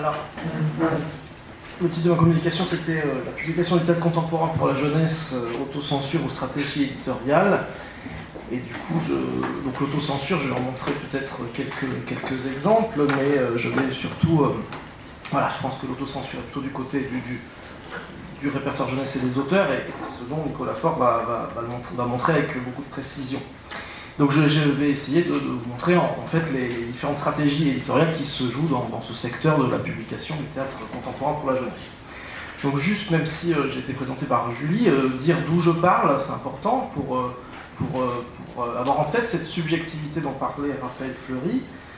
Alors, le titre de ma communication, c'était la publication du théâtre contemporain pour la jeunesse, autocensure ou stratégie éditoriale. Et du coup, donc l'autocensure, je vais en montrer peut-être quelques exemples, mais je vais surtout... voilà, je pense que l'autocensure est plutôt du côté du répertoire jeunesse et des auteurs, et ce dont Nicolas Faure va montrer avec beaucoup de précision. Donc je vais essayer de vous montrer en fait les différentes stratégies éditoriales qui se jouent dans ce secteur de la publication du théâtre contemporain pour la jeunesse. Donc juste, même si j'ai été présenté par Julie, dire d'où je parle, c'est important pour avoir en tête cette subjectivité dont parlait Raphaël Fleury.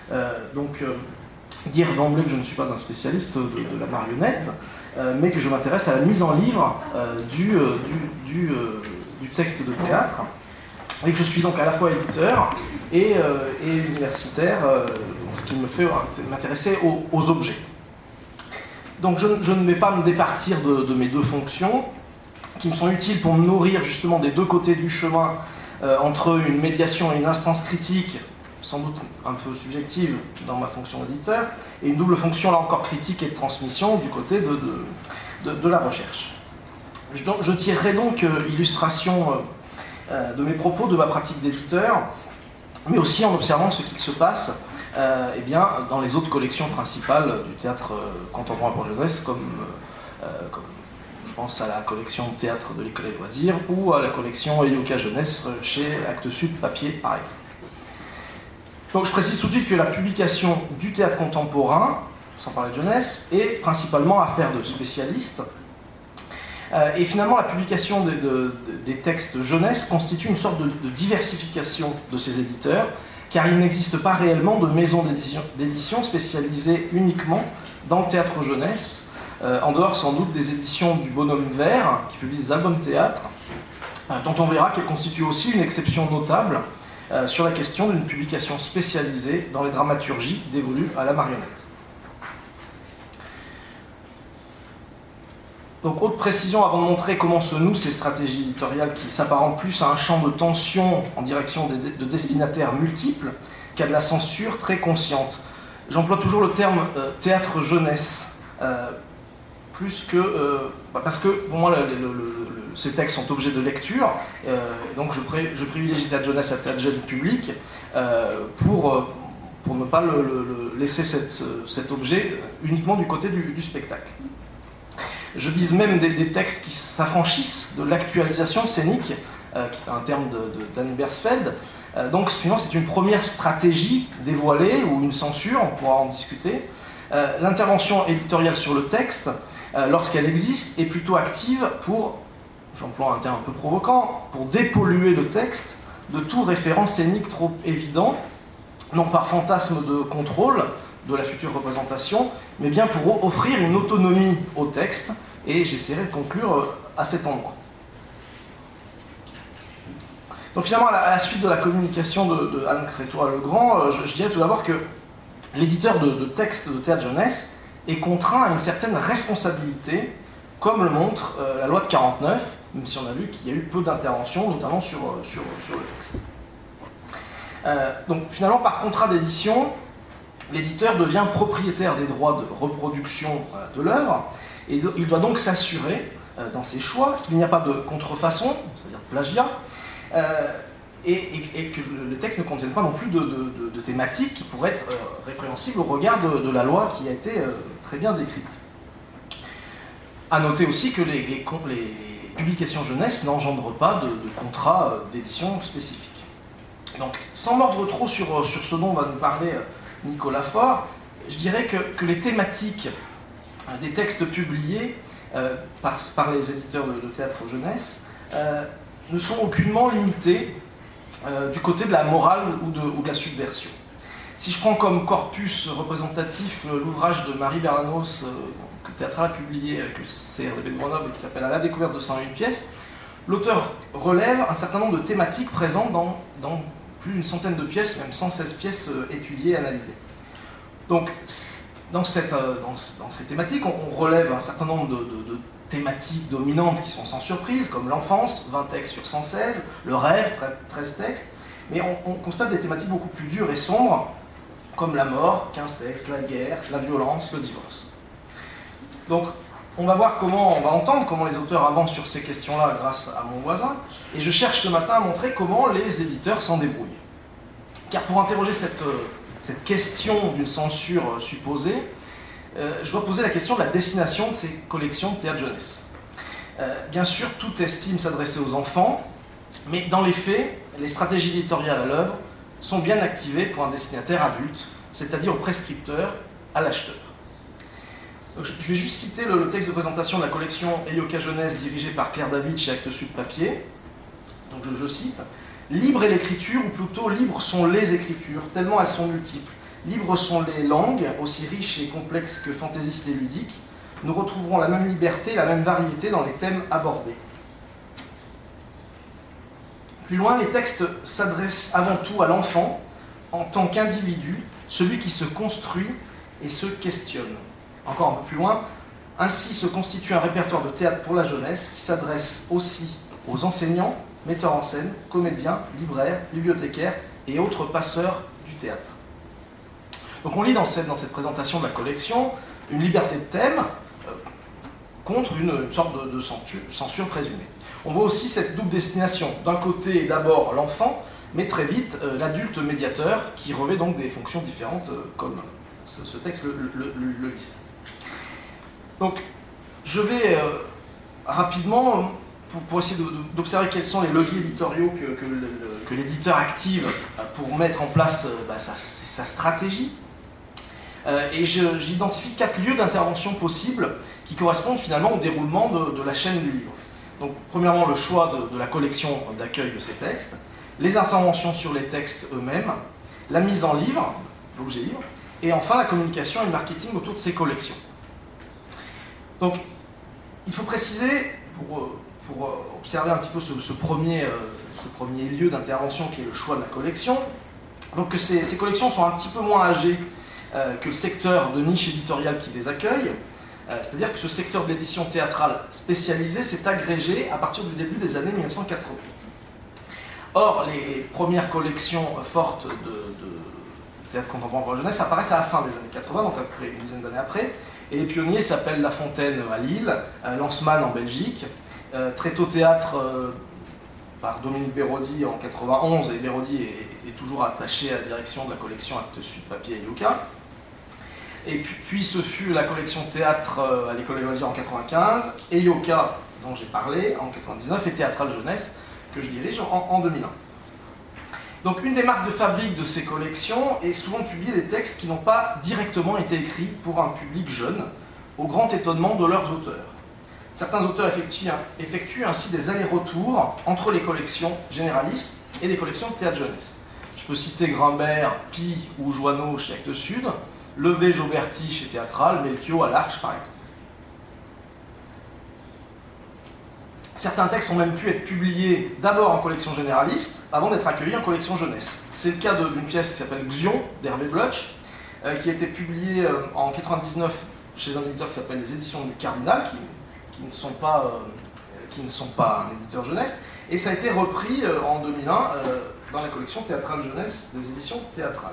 Dire d'emblée que je ne suis pas un spécialiste de la marionnette, mais que je m'intéresse à la mise en livre du texte de théâtre, et que je suis donc à la fois éditeur et universitaire, ce qui me fait m'intéresser aux objets. Donc je ne vais pas me départir de mes deux fonctions, qui me sont utiles pour me nourrir justement des deux côtés du chemin, entre une médiation et une instance critique, sans doute un peu subjective dans ma fonction d'éditeur, et une double fonction là encore critique et de transmission du côté de la recherche. Je tirerai donc illustration de mes propos, de ma pratique d'éditeur, mais aussi en observant ce qu'il se passe dans les autres collections principales du théâtre contemporain pour jeunesse, comme je pense à la collection théâtre de l'École des loisirs ou à la collection Elioka Jeunesse chez Actes Sud Papier par exemple. Donc je précise tout de suite que la publication du théâtre contemporain, sans parler de jeunesse, est principalement affaire de spécialistes. Et finalement, la publication des textes jeunesse constitue une sorte de diversification de ces éditeurs, car il n'existe pas réellement de maison d'édition spécialisée uniquement dans le théâtre jeunesse, en dehors sans doute des éditions du Bonhomme Vert, qui publie des albums théâtre, dont on verra qu'elle constitue aussi une exception notable sur la question d'une publication spécialisée dans les dramaturgies dévolues à la marionnette. Donc, autre précision avant de montrer comment se nouent ces stratégies éditoriales qui s'apparentent plus à un champ de tension en direction de destinataires multiples qu'à de la censure très consciente. J'emploie toujours le terme théâtre jeunesse, parce que pour moi ces textes sont objets de lecture, donc je privilégie théâtre jeunesse à théâtre jeune public pour ne pas laisser cet objet uniquement du côté du spectacle. Je vise même des textes qui s'affranchissent de l'actualisation scénique, qui est un terme d'Anne Bersfeld. Donc sinon c'est une première stratégie dévoilée ou une censure, on pourra en discuter. L'intervention éditoriale sur le texte, lorsqu'elle existe, est plutôt active pour, j'emploie un terme un peu provoquant, pour dépolluer le texte de tout référent scénique trop évident, non par fantasme de contrôle de la future représentation, mais bien pour offrir une autonomie au texte, et j'essaierai de conclure à cet endroit. Donc finalement, à la suite de la communication de Anne Crétois-Legrand, je dirais tout d'abord que l'éditeur de textes de théâtre jeunesse est contraint à une certaine responsabilité, comme le montre la loi de 49, même si on a vu qu'il y a eu peu d'interventions, notamment sur le texte. Donc finalement, par contrat d'édition, l'éditeur devient propriétaire des droits de reproduction de l'œuvre, et il doit donc s'assurer, dans ses choix, qu'il n'y a pas de contrefaçon, c'est-à-dire de plagiat, et que le texte ne contienne pas non plus de thématiques qui pourraient être répréhensibles au regard de la loi qui a été très bien décrite. A noter aussi que les publications jeunesse n'engendrent pas de contrat d'édition spécifique. Donc, sans mordre trop sur ce dont va nous parler Nicolas Faure, je dirais que les thématiques des textes publiés par les éditeurs de théâtre jeunesse ne sont aucunement limitées du côté de la morale ou de la subversion. Si je prends comme corpus représentatif l'ouvrage de Marie Bernanos que le théâtre a publié avec le CRDB de Grenoble qui s'appelle « À la découverte de 101 pièces », l'auteur relève un certain nombre de thématiques présentes dans plus d'une centaine de pièces, même 116 pièces étudiées et analysées. Donc, dans ces thématiques, on relève un certain nombre de thématiques dominantes qui sont sans surprise, comme l'enfance, 20 textes sur 116, le rêve, 13 textes, mais on constate des thématiques beaucoup plus dures et sombres, comme la mort, 15 textes, la guerre, la violence, le divorce. Donc, on va entendre comment les auteurs avancent sur ces questions-là grâce à mon voisin, et je cherche ce matin à montrer comment les éditeurs s'en débrouillent. Car pour interroger cette question d'une censure supposée, je dois poser la question de la destination de ces collections de théâtre jeunesse. Bien sûr, tout estime s'adresser aux enfants, mais dans les faits, les stratégies éditoriales à l'œuvre sont bien activées pour un destinataire adulte, c'est-à-dire au prescripteur, à l'acheteur. Je vais juste citer le texte de présentation de la collection EIOCA Jeunesse dirigée par Claire David chez Actes Sud Papier. Donc je cite « Libre est l'écriture, ou plutôt libres sont les écritures, tellement elles sont multiples. Libres sont les langues, aussi riches et complexes que fantaisistes et ludiques. Nous retrouverons la même liberté, la même variété dans les thèmes abordés. » Plus loin, les textes s'adressent avant tout à l'enfant, en tant qu'individu, celui qui se construit et se questionne. Encore un peu plus loin, ainsi se constitue un répertoire de théâtre pour la jeunesse qui s'adresse aussi aux enseignants, metteurs en scène, comédiens, libraires, bibliothécaires et autres passeurs du théâtre. Donc on lit dans cette présentation de la collection une liberté de thème contre une sorte de censure présumée. On voit aussi cette double destination. D'un côté, d'abord l'enfant, mais très vite l'adulte médiateur qui revêt donc des fonctions différentes comme ce texte le liste. Donc, je vais rapidement, pour essayer d'observer quels sont les leviers éditoriaux que l'éditeur active pour mettre en place sa stratégie. Et j'identifie 4 lieux d'intervention possibles qui correspondent finalement au déroulement de la chaîne du livre. Donc, premièrement, le choix de la collection d'accueil de ces textes, les interventions sur les textes eux-mêmes, la mise en livre, l'objet livre, et enfin la communication et le marketing autour de ces collections. Donc, il faut préciser, pour observer un petit peu ce premier lieu d'intervention qui est le choix de la collection, donc que ces collections sont un petit peu moins âgées que le secteur de niche éditoriale qui les accueille, c'est-à-dire que ce secteur de l'édition théâtrale spécialisée s'est agrégé à partir du début des années 1980. Or, les premières collections fortes de théâtre contemporain pour la jeunesse apparaissent à la fin des années 80, donc après, une dizaine d'années après. Et les pionniers s'appellent La Fontaine à Lille, Lanceman en Belgique, Tréteau Théâtre par Dominique Béraudy en 91, et Béraudy est toujours attaché à la direction de la collection Actes Sud Papier et EIOCA. Et puis ce fut la collection Théâtre à l'École des Loisirs en 95, et EIOCA dont j'ai parlé en 99, et Théâtrale Jeunesse que je dirige en 2001. Donc une des marques de fabrique de ces collections est souvent de publier des textes qui n'ont pas directement été écrits pour un public jeune, au grand étonnement de leurs auteurs. Certains auteurs effectuent ainsi des allers-retours entre les collections généralistes et les collections de théâtre jeunesse. Je peux citer Grimbert, Pi ou Joanneau chez Actes Sud, Levé, Joberti chez Théâtral, Melchior à l'Arche par exemple. Certains textes ont même pu être publiés d'abord en collection généraliste avant d'être accueillis en collection jeunesse. C'est le cas d'une pièce qui s'appelle Xion d'Hervé Blutch, qui a été publiée en 1999 chez un éditeur qui s'appelle les Éditions du Cardinal, qui ne sont pas un éditeur jeunesse, et ça a été repris en 2001 dans la collection Théâtrale Jeunesse des Éditions Théâtrales.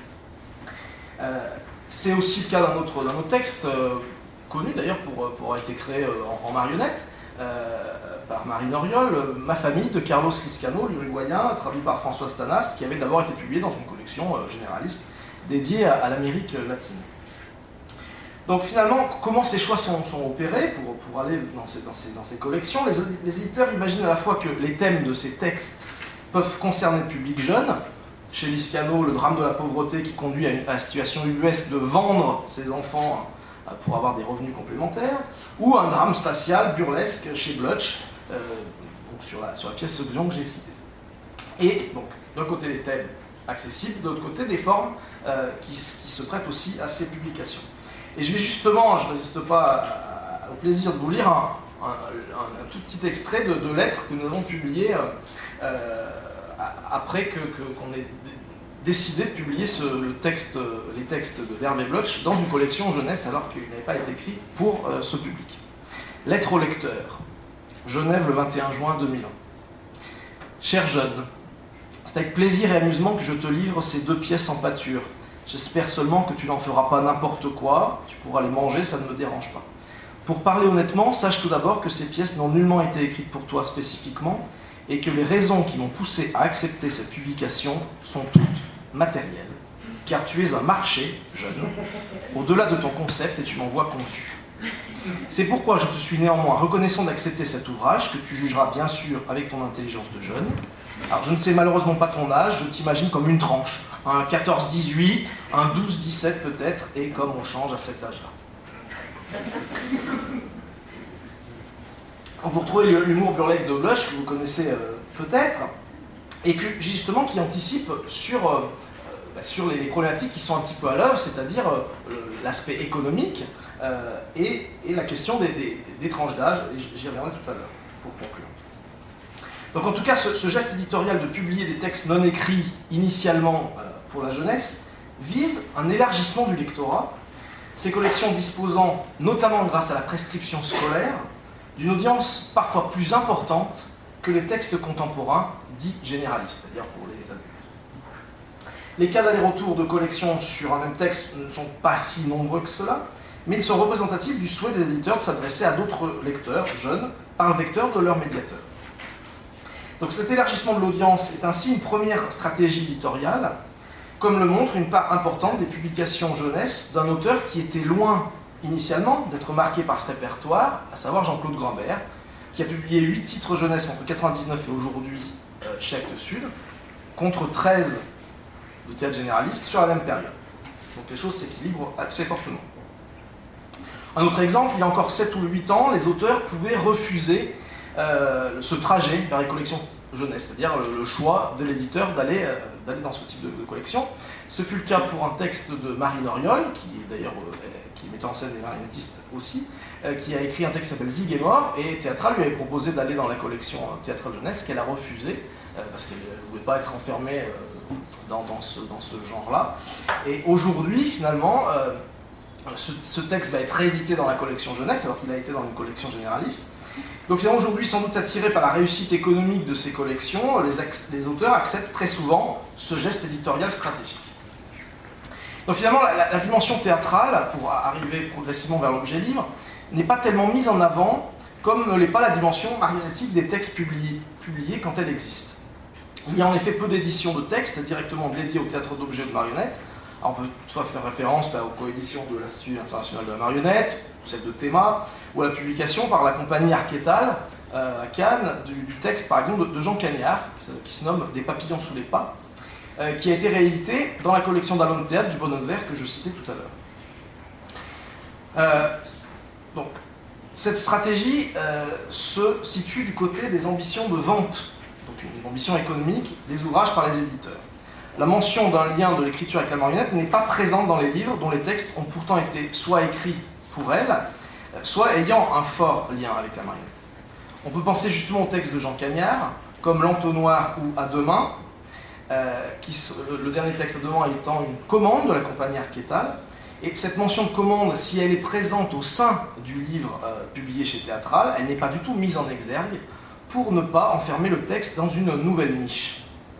C'est aussi le cas d'un autre texte, connu d'ailleurs pour avoir été créé en marionnette, par Marine Auriol, Ma famille de Carlos Liscano, l'Uruguayen, traduit par François Stanas, qui avait d'abord été publié dans une collection généraliste dédiée à l'Amérique latine. Donc finalement, comment ces choix sont opérés pour aller dans ces collections? Les éditeurs imaginent à la fois que les thèmes de ces textes peuvent concerner le public jeune. Chez Liscano, le drame de la pauvreté qui conduit à la situation ubuesque de vendre ses enfants pour avoir des revenus complémentaires, ou un drame spatial burlesque chez Blutch, sur la pièce Xion que j'ai citée. Et donc, d'un côté des thèmes accessibles, de l'autre côté des formes qui se prêtent aussi à ces publications. Et je vais justement, je ne résiste pas au plaisir de vous lire un tout petit extrait de lettres que nous avons publiées après qu'on ait décidé de publier les textes de Hervé Blutch dans une collection jeunesse alors qu'il n'avait pas été écrit pour ce public. Lettre au lecteur. Genève le 21 juin 2001. Cher jeune, c'est avec plaisir et amusement que je te livre ces 2 pièces en pâture. J'espère seulement que tu n'en feras pas n'importe quoi, tu pourras les manger, ça ne me dérange pas. Pour parler honnêtement, sache tout d'abord que ces pièces n'ont nullement été écrites pour toi spécifiquement, et que les raisons qui m'ont poussé à accepter cette publication sont toutes matérielles, car tu es un marché, jeune, au-delà de ton concept et tu m'envoies confus. C'est pourquoi je te suis néanmoins reconnaissant d'accepter cet ouvrage, que tu jugeras bien sûr avec ton intelligence de jeune. Alors je ne sais malheureusement pas ton âge, je t'imagine comme une tranche, un 14-18, un 12-17 peut-être, et comme on change à cet âge-là. Vous retrouvez l'humour burlesque de Blush, que vous connaissez peut-être, et justement qui anticipe sur les problématiques qui sont un petit peu à l'œuvre, c'est-à-dire l'aspect économique et la question des tranches d'âge, et j'y reviendrai tout à l'heure pour conclure. Donc en tout cas, ce geste éditorial de publier des textes non écrits initialement pour la jeunesse vise un élargissement du lectorat, ces collections disposant, notamment grâce à la prescription scolaire, d'une audience parfois plus importante que les textes contemporains dits généralistes, c'est-à-dire pour les adultes. Les cas d'aller-retour de collection sur un même texte ne sont pas si nombreux que cela, mais ils sont représentatifs du souhait des éditeurs de s'adresser à d'autres lecteurs jeunes par le vecteur de leur médiateur. Donc cet élargissement de l'audience est ainsi une première stratégie éditoriale, comme le montre une part importante des publications jeunesse d'un auteur qui était loin initialement d'être marqué par ce répertoire, à savoir Jean-Claude Grimbert, qui a publié 8 titres jeunesse entre 1999 et aujourd'hui chez Actes Sud, contre 13 de théâtre généraliste sur la même période. Donc les choses s'équilibrent assez fortement. Un autre exemple, il y a encore 7 ou 8 ans, les auteurs pouvaient refuser ce trajet vers les collections jeunesse, c'est-à-dire le choix de l'éditeur d'aller dans ce type de collection. Ce fut le cas pour un texte de Marie Loriol, qui est d'ailleurs qui met en scène des marionettistes aussi, qui a écrit un texte qui s'appelle Zig est mort, et Théâtral lui avait proposé d'aller dans la collection Théâtral jeunesse, qu'elle a refusé, parce qu'elle ne voulait pas être enfermée dans ce genre-là. Et aujourd'hui, finalement, ce texte va être réédité dans la collection jeunesse, alors qu'il a été dans une collection généraliste. Donc finalement, aujourd'hui, sans doute attirés par la réussite économique de ces collections, les auteurs acceptent très souvent ce geste éditorial stratégique. Donc finalement, la dimension théâtrale, pour arriver progressivement vers l'objet livre, n'est pas tellement mise en avant comme ne l'est pas la dimension marionnettique des textes publiés quand elle existe. Il y a en effet peu d'éditions de textes directement dédiées au théâtre d'objets de marionnettes. Alors on peut toutefois faire référence aux coéditions de l'Institut international de la marionnette, ou celle de Théma, ou à la publication par la compagnie Archétal à Cannes du texte par exemple de Jean Cagnard, qui se nomme Des papillons sous les pas, qui a été réédité dans la collection d'Album Théâtre du Bonhomme Vert que je citais tout à l'heure. Donc, cette stratégie se situe du côté des ambitions de vente, donc une ambition économique des ouvrages par les éditeurs. La mention d'un lien de l'écriture avec la marionnette n'est pas présente dans les livres dont les textes ont pourtant été soit écrits pour elle, soit ayant un fort lien avec la marionnette. On peut penser justement au texte de Jean Cagnard, comme L'Entonnoir ou À deux mains, le dernier texte à deux mains étant une commande de la compagnie Archétal. Et cette mention de commande, si elle est présente au sein du livre publié chez Théâtral, elle n'est pas du tout mise en exergue pour ne pas enfermer le texte dans une nouvelle niche.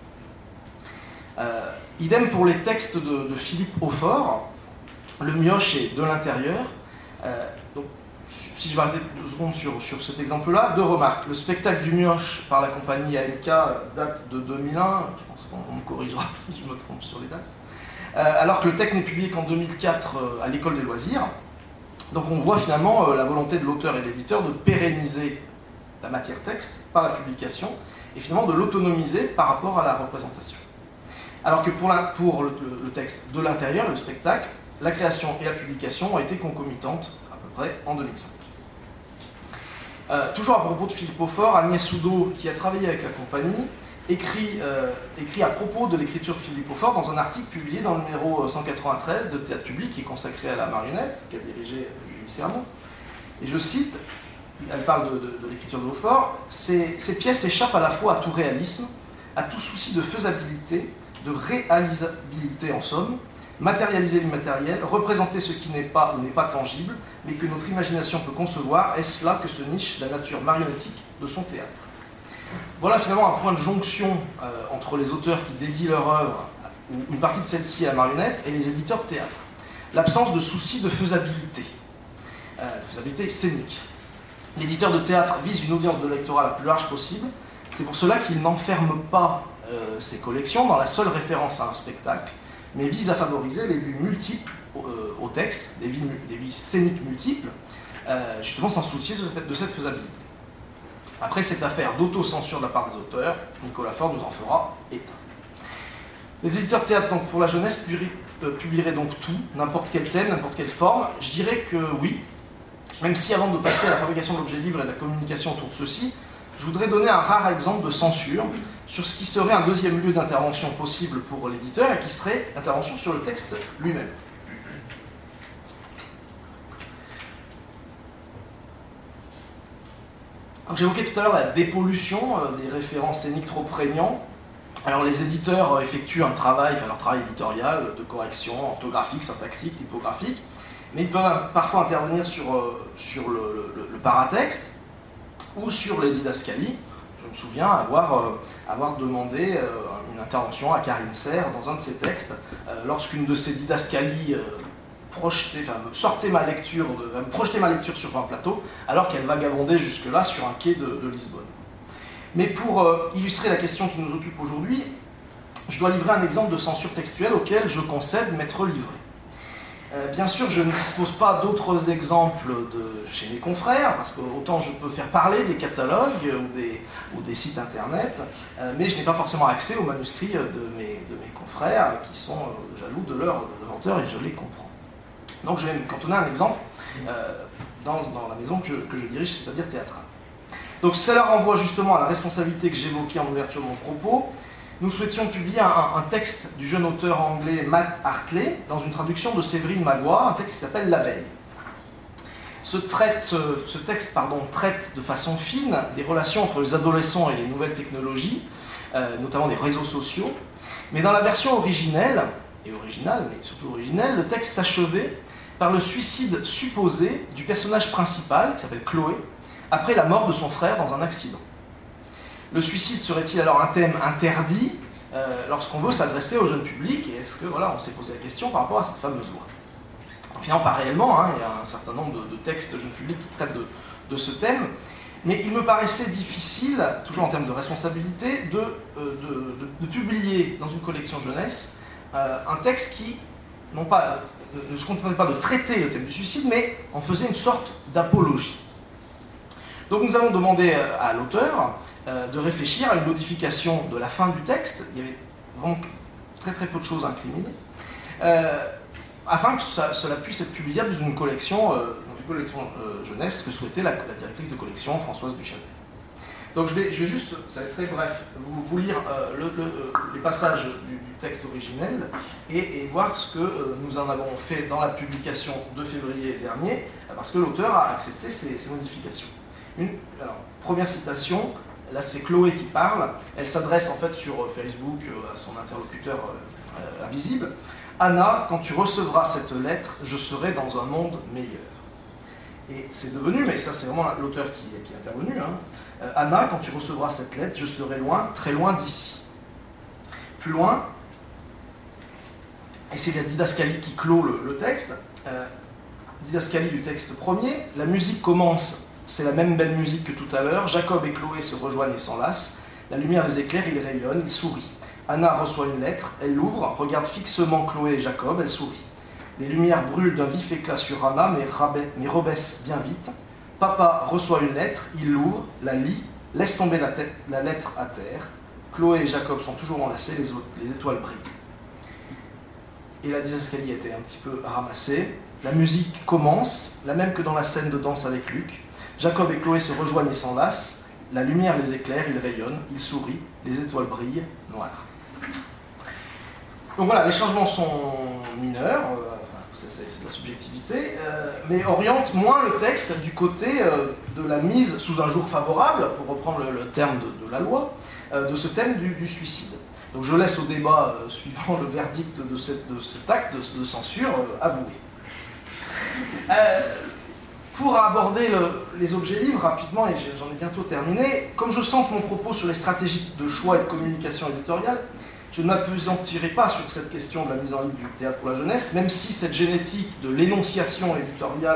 Idem pour les textes de Philippe Haufort, Le Mioche et De l'intérieur. Donc, si je vais arrêter 2 secondes sur cet exemple-là, 2 remarques. Le spectacle du Mioche par la compagnie AMK date de 2001, je pense qu'on me corrigera si je me trompe sur les dates, alors que le texte n'est publié qu'en 2004 à l'École des loisirs. Donc on voit finalement la volonté de l'auteur et de l'éditeur de pérenniser la matière texte par la publication et finalement de l'autonomiser par rapport à la représentation. Alors que pour le texte de l'intérieur, le spectacle, la création et la publication ont été concomitantes à peu près en 2005. Toujours à propos de Philippe Haufort, Agnès Oudot, qui a travaillé avec la compagnie, écrit à propos de l'écriture de Philippe Haufort dans un article publié dans le numéro 193 de Théâtre Public, qui est consacré à la marionnette, qu'a dirigé Julie Sermon. Et je cite, elle parle de l'écriture de Haufort, ces pièces échappent à la fois à tout réalisme, à tout souci de faisabilité, de réalisabilité en somme, matérialiser l'immatériel, représenter ce qui n'est pas ou n'est pas tangible, mais que notre imagination peut concevoir, est-ce là que se niche la nature marionnettique de son théâtre. Voilà finalement un point de jonction entre les auteurs qui dédient leur œuvre, ou une partie de celle-ci à la marionnette, et les éditeurs de théâtre. L'absence de souci de faisabilité. faisabilité scénique. L'éditeur de théâtre vise une audience de lectorat la plus large possible. C'est pour cela qu'il n'enferme pas ses collections dans la seule référence à un spectacle, mais vise à favoriser les vues multiples au texte, des vues scéniques multiples, justement sans soucier de cette faisabilité. Après cette affaire d'autocensure de la part des auteurs, Nicolas Faure nous en fera état. Les éditeurs de théâtre donc, pour la jeunesse publieraient donc tout, n'importe quel thème, n'importe quelle forme. Je dirais que oui, même si avant de passer à la fabrication d'objets livres et de la communication autour de ceux-ci, je voudrais donner un rare exemple de censure sur ce qui serait un deuxième lieu d'intervention possible pour l'éditeur et qui serait l'intervention sur le texte lui-même. J'évoquais tout à l'heure la dépollution des référents scéniques trop prégnants. Alors les éditeurs effectuent un travail, leur travail éditorial de correction orthographique, syntaxique, typographique, mais ils peuvent parfois intervenir sur le paratexte ou sur les didascalies. Je me souviens avoir demandé une intervention à Karine Serre dans un de ses textes, lorsqu'une de ses didascalies projetait ma lecture sur un plateau, alors qu'elle vagabondait jusque-là sur un quai de Lisbonne. Mais pour illustrer la question qui nous occupe aujourd'hui, je dois livrer un exemple de censure textuelle auquel je concède m'être livré. Bien sûr, je ne dispose pas d'autres exemples chez mes confrères, parce que autant je peux faire parler des catalogues ou des sites internet, mais je n'ai pas forcément accès aux manuscrits de mes confrères qui sont jaloux de leur auteur, et je les comprends. Donc je vais me cantonner à un exemple dans la maison que je dirige, c'est-à-dire théâtrale. Donc cela renvoie justement à la responsabilité que j'évoquais en ouverture de mon propos. Nous souhaitions publier un texte du jeune auteur anglais Matt Hartley dans une traduction de Séverine Magloire, un texte qui s'appelle L'abeille. Ce texte traite de façon fine des relations entre les adolescents et les nouvelles technologies, notamment les réseaux sociaux. Mais dans la version originale, mais surtout originelle, le texte s'achevait par le suicide supposé du personnage principal, qui s'appelle Chloé, après la mort de son frère dans un accident. Le suicide serait-il alors un thème interdit lorsqu'on veut s'adresser au jeune public? Et est-ce que, on s'est posé la question par rapport à cette fameuse loi? Finalement, pas réellement, il y a un certain nombre de textes jeune public qui traitent de ce thème, mais il me paraissait difficile, toujours en termes de responsabilité, de publier dans une collection jeunesse un texte qui, ne se contentait pas de traiter le thème du suicide, mais en faisait une sorte d'apologie. Donc nous avons demandé à l'auteur de réfléchir à une modification de la fin du texte. Il y avait vraiment très très peu de choses incriminées, afin que cela puisse être publiable dans une collection jeunesse que souhaitait la directrice de collection, Françoise Duchâtel. Donc je vais juste, ça va être très bref, vous lire les passages du texte originel et voir ce que nous en avons fait dans la publication de février dernier, parce que l'auteur a accepté ces modifications. Alors, première citation, là c'est Chloé qui parle, elle s'adresse en fait sur Facebook à son interlocuteur invisible. Anna, quand tu recevras cette lettre, je serai dans un monde meilleur. Et c'est devenu, mais ça c'est vraiment l'auteur qui est intervenu, Anna, quand tu recevras cette lettre, je serai loin, très loin d'ici. Plus loin, et c'est la didascalie qui clôt le texte, didascalie du texte premier, la musique commence. C'est la même belle musique que tout à l'heure. Jacob et Chloé se rejoignent et s'enlacent. La lumière les éclaire, ils rayonnent, ils sourient. Anna reçoit une lettre, elle l'ouvre, regarde fixement Chloé et Jacob, elle sourit. Les lumières brûlent d'un vif éclat sur Anna, mais rebaissent bien vite. Papa reçoit une lettre, il l'ouvre, la lit, laisse tomber la lettre à terre. Chloé et Jacob sont toujours enlacés, les étoiles brillent. Et la didascalie a été un petit peu ramassée. La musique commence, la même que dans la scène de danse avec Luc. Jacob et Chloé se rejoignent et s'enlacent, la lumière les éclaire, ils rayonnent, ils sourient, les étoiles brillent, noires. Donc voilà, les changements sont mineurs, c'est de la subjectivité, mais orientent moins le texte du côté de la mise sous un jour favorable, pour reprendre le terme de la loi, de ce thème du suicide. Donc je laisse au débat suivant le verdict de cet acte de censure avoué. Pour aborder les objets livres rapidement, et j'en ai bientôt terminé, comme je sens que mon propos sur les stratégies de choix et de communication éditoriale, je ne m'appesantirai pas sur cette question de la mise en ligne du théâtre pour la jeunesse, même si cette génétique de l'énonciation éditoriale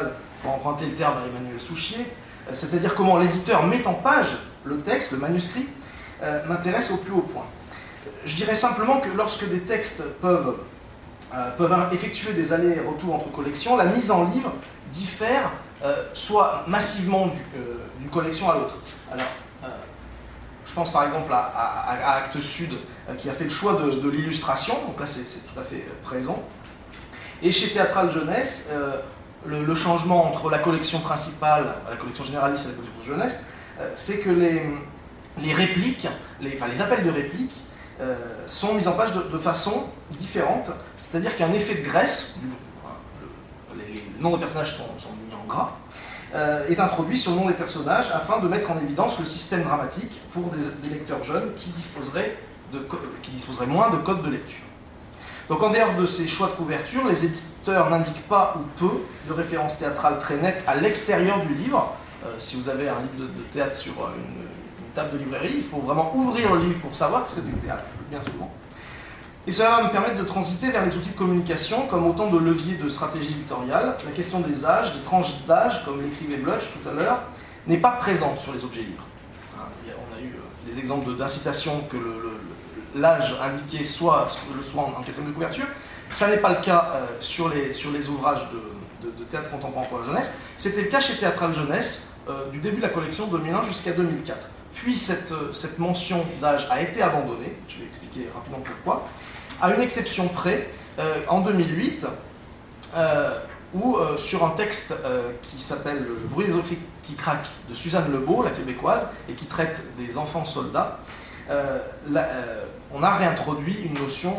pour emprunter le terme à Emmanuel Souchier, c'est-à-dire comment l'éditeur met en page le texte, le manuscrit, m'intéresse au plus haut point. Je dirais simplement que lorsque des textes peuvent effectuer des allers-retours entre collections, la mise en livre diffère soit massivement d'une collection à l'autre. Alors, je pense par exemple à Actes Sud, qui a fait le choix de l'illustration, donc là c'est tout à fait présent. Et chez Théâtrale Jeunesse, le changement entre la collection principale, la collection généraliste et la collection jeunesse, c'est que les répliques, les appels de répliques, sont mis en page de façon différente, c'est-à-dire qu'il y a un effet de graisse, les noms des personnages sont mis en gras, est introduit sur le nom des personnages afin de mettre en évidence le système dramatique pour des lecteurs jeunes qui disposeraient moins de codes de lecture. Donc en dehors de ces choix de couverture, les éditeurs n'indiquent pas ou peu de références théâtrales très nettes à l'extérieur du livre. Si vous avez un livre de théâtre sur une table de librairie, il faut vraiment ouvrir le livre pour savoir que c'est du théâtre, bien souvent. Et cela va me permettre de transiter vers les outils de communication comme autant de leviers de stratégie éditoriale. La question des âges, des tranches d'âge, comme l'écrivait Blutch tout à l'heure, n'est pas présente sur les objets libres. On a eu des exemples d'incitation que l'âge indiqué soit en quatrième de couverture. Ça n'est pas le cas sur les ouvrages de théâtre contemporain pour la jeunesse. C'était le cas chez Théâtrale Jeunesse du début de la collection 2001 jusqu'à 2004. Puis cette mention d'âge a été abandonnée, je vais expliquer rapidement pourquoi, à une exception près, en 2008, où sur un texte qui s'appelle « Le bruit des os qui craquent » de Suzanne Lebeau, la québécoise, et qui traite des enfants soldats, on a réintroduit une notion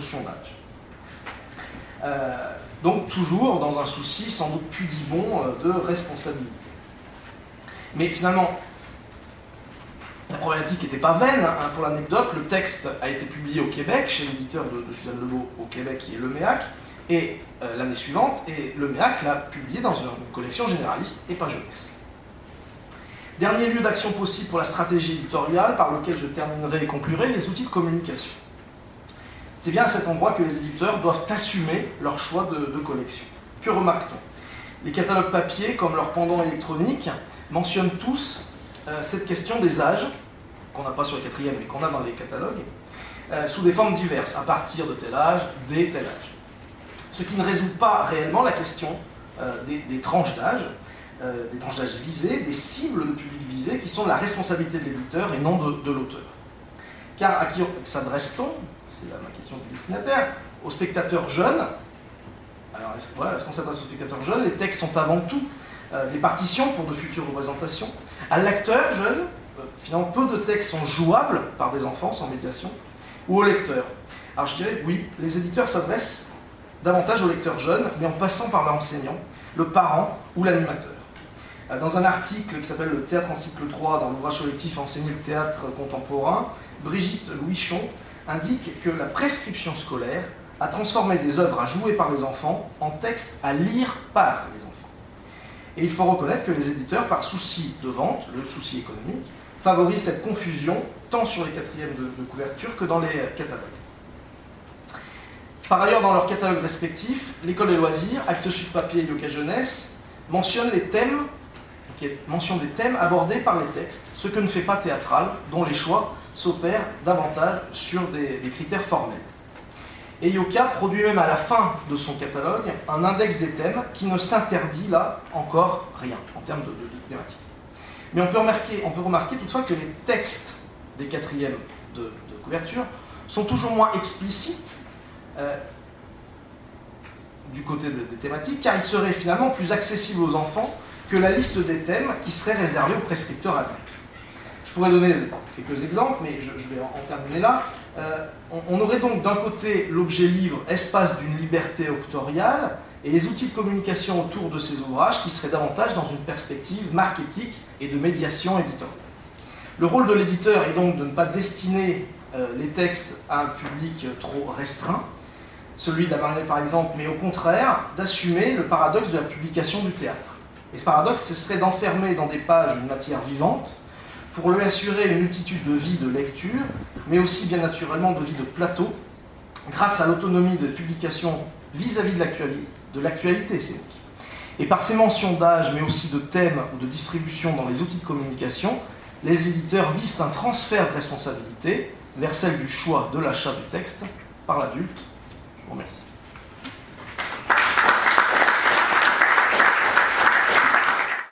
d'âge. Donc toujours dans un souci sans doute pudibond de responsabilité. Mais finalement, la problématique n'était pas vaine. Pour l'anecdote, le texte a été publié au Québec, chez l'éditeur de Suzanne Lebeau au Québec, qui est Le Méac, et l'année suivante, et Le Méac l'a publié dans une collection généraliste et pas jeunesse. Dernier lieu d'action possible pour la stratégie éditoriale, par lequel je terminerai et conclurai, les outils de communication. C'est bien à cet endroit que les éditeurs doivent assumer leur choix de collection. Que remarque-t-on? Les catalogues papier, comme leur pendant électronique, mentionnent tous cette question des âges, qu'on n'a pas sur le quatrième, mais qu'on a dans les catalogues, sous des formes diverses, à partir de tel âge, dès tel âge. Ce qui ne résout pas réellement la question des tranches d'âge visées, des cibles de public visé, qui sont la responsabilité de l'éditeur et non de l'auteur. Car à qui s'adresse-t-on? C'est ma question du destinataire. Aux spectateurs jeunes. Alors, est-ce qu'on s'adresse aux spectateurs jeunes? Les textes sont avant tout des partitions pour de futures représentations. À l'acteur jeune, finalement, peu de textes sont jouables par des enfants sans médiation, ou au lecteur. Alors je dirais, oui, les éditeurs s'adressent davantage au lecteur jeune, mais en passant par l'enseignant, le parent ou l'animateur. Dans un article qui s'appelle « Le théâtre en cycle 3 » dans l'ouvrage collectif « Enseigner le théâtre contemporain », Brigitte Louichon indique que la prescription scolaire a transformé des œuvres à jouer par les enfants en textes à lire par les enfants. Et il faut reconnaître que les éditeurs, par souci de vente, le souci économique, favorisent cette confusion tant sur les quatrièmes de couverture que dans les catalogues. Par ailleurs, dans leurs catalogues respectifs, l'École des loisirs, Actes Sud Papier et Yoka Jeunesse mentionnent les thèmes, mention des thèmes abordés par les textes, ce que ne fait pas Théâtrale, dont les choix s'opèrent davantage sur des critères formels. Et Yoka produit même à la fin de son catalogue un index des thèmes qui ne s'interdit là encore rien en termes de thématique. Mais on peut remarquer toutefois que les textes des quatrièmes de couverture sont toujours moins explicites du côté des thématiques, car ils seraient finalement plus accessibles aux enfants que la liste des thèmes qui serait réservée aux prescripteurs adultes. Je pourrais donner quelques exemples, mais je vais en terminer là. On aurait donc d'un côté l'objet livre, espace d'une liberté auctoriale, et les outils de communication autour de ces ouvrages qui seraient davantage dans une perspective marketing et de médiation éditoriale. Le rôle de l'éditeur est donc de ne pas destiner les textes à un public trop restreint, celui de la marionnette par exemple, mais au contraire d'assumer le paradoxe de la publication du théâtre. Et ce paradoxe, ce serait d'enfermer dans des pages une matière vivante pour lui assurer une multitude de vies de lecture, mais aussi bien naturellement de vies de plateau, grâce à l'autonomie de publication vis-à-vis de l'actualité scénique. Et par ces mentions d'âge, mais aussi de thèmes ou de distribution dans les outils de communication, les éditeurs visent un transfert de responsabilité vers celle du choix de l'achat du texte par l'adulte. Je vous remercie.